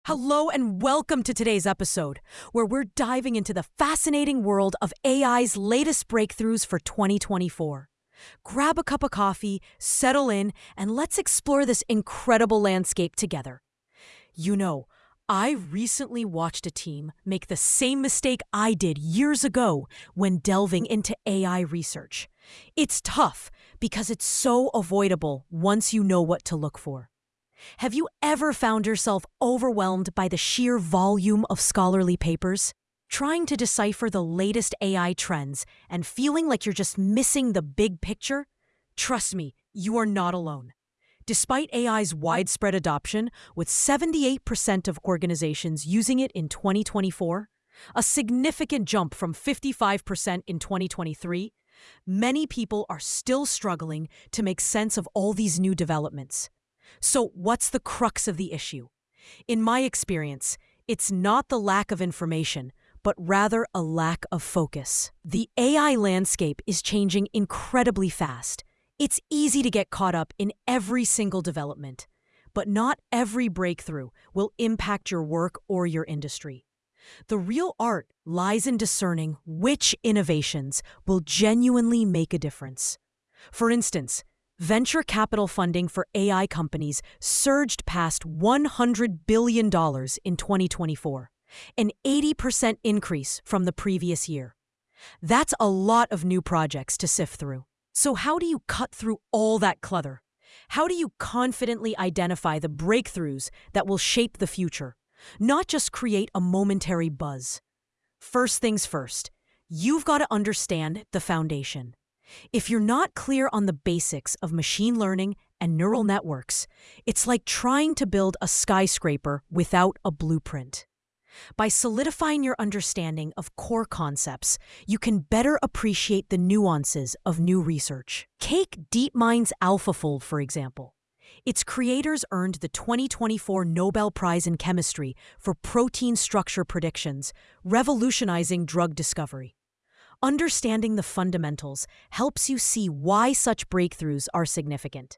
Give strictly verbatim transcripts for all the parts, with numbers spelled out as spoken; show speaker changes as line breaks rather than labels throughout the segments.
Hello and welcome to today's episode, where we're diving into the fascinating world of A I's latest breakthroughs for twenty twenty-four. Grab a cup of coffee, settle in, and let's explore this incredible landscape together. You know, I recently watched a team make the same mistake I did years ago when delving into A I research. It's tough because it's so avoidable once you know what to look for. Have you ever found yourself overwhelmed by the sheer volume of scholarly papers? Trying to decipher the latest A I trends and feeling like you're just missing the big picture? Trust me, you are not alone. Despite A I's widespread adoption, with seventy-eight percent of organizations using it in twenty twenty-four, a significant jump from fifty-five percent in twenty twenty-three, many people are still struggling to make sense of all these new developments. So what's the crux of the issue? In my experience, it's not the lack of information, but rather a lack of focus. The A I landscape is changing incredibly fast. It's easy to get caught up in every single development, but not every breakthrough will impact your work or your industry. The real art lies in discerning which innovations will genuinely make a difference. For instance, venture capital funding for A I companies surged past one hundred billion dollars in twenty twenty-four, an eighty percent increase from the previous year. That's a lot of new projects to sift through. So how do you cut through all that clutter? How do you confidently identify the breakthroughs that will shape the future, not just create a momentary buzz? First things first, you've got to understand the foundation. If you're not clear on the basics of machine learning and neural networks, it's like trying to build a skyscraper without a blueprint. By solidifying your understanding of core concepts, you can better appreciate the nuances of new research. Take DeepMind's AlphaFold, for example. Its creators earned the twenty twenty-four Nobel Prize in Chemistry for protein structure predictions, revolutionizing drug discovery. Understanding the fundamentals helps you see why such breakthroughs are significant.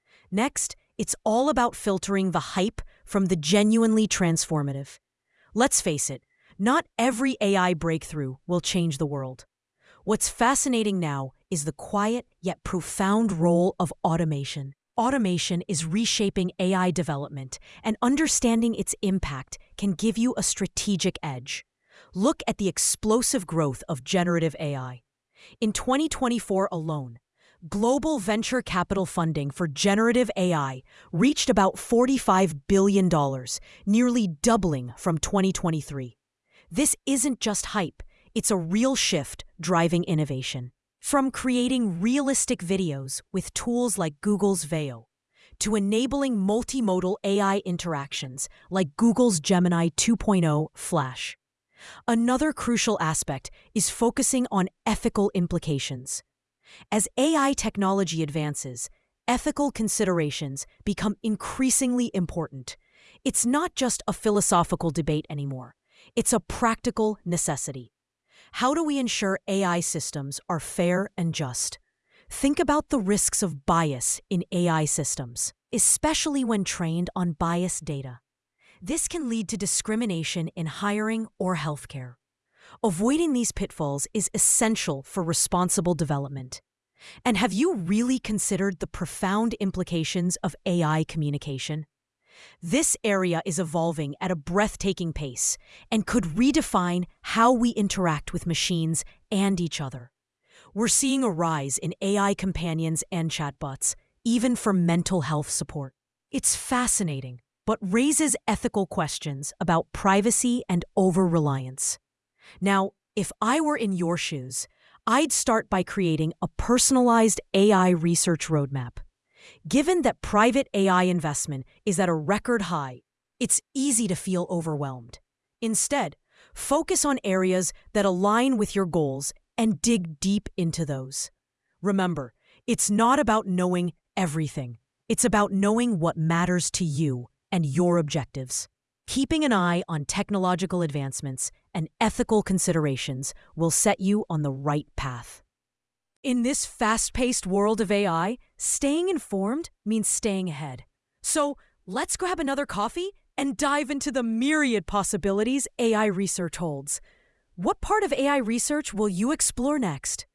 Next, it's all about filtering the hype from the genuinely transformative. Let's face it, not every A I breakthrough will change the world. What's fascinating now is the quiet yet profound role of automation. Automation is reshaping A I development, and understanding its impact can give you a strategic edge. Look at the explosive growth of generative A I. In twenty twenty-four alone, global venture capital funding for generative A I reached about forty-five billion dollars, nearly doubling from twenty twenty-three. This isn't just hype, it's a real shift driving innovation. From creating realistic videos with tools like Google's Veo, to enabling multimodal A I interactions like Google's Gemini two point oh Flash. Another crucial aspect is focusing on ethical implications. As A I technology advances, ethical considerations become increasingly important. It's not just a philosophical debate anymore. It's a practical necessity. How do we ensure A I systems are fair and just? Think about the risks of bias in A I systems, especially when trained on biased data. This can lead to discrimination in hiring or healthcare. Avoiding these pitfalls is essential for responsible development. And have you really considered the profound implications of A I communication? This area is evolving at a breathtaking pace and could redefine how we interact with machines and each other. We're seeing a rise in A I companions and chatbots, even for mental health support. It's fascinating, but raises ethical questions about privacy and over-reliance. Now, if I were in your shoes, I'd start by creating a personalized A I research roadmap. Given that private A I investment is at a record high, it's easy to feel overwhelmed. Instead, focus on areas that align with your goals and dig deep into those. Remember, it's not about knowing everything. It's about knowing what matters to you and your objectives. Keeping an eye on technological advancements and ethical considerations will set you on the right path. In this fast-paced world of A I, staying informed means staying ahead. So let's grab another coffee and dive into the myriad possibilities A I research holds. What part of A I research will you explore next?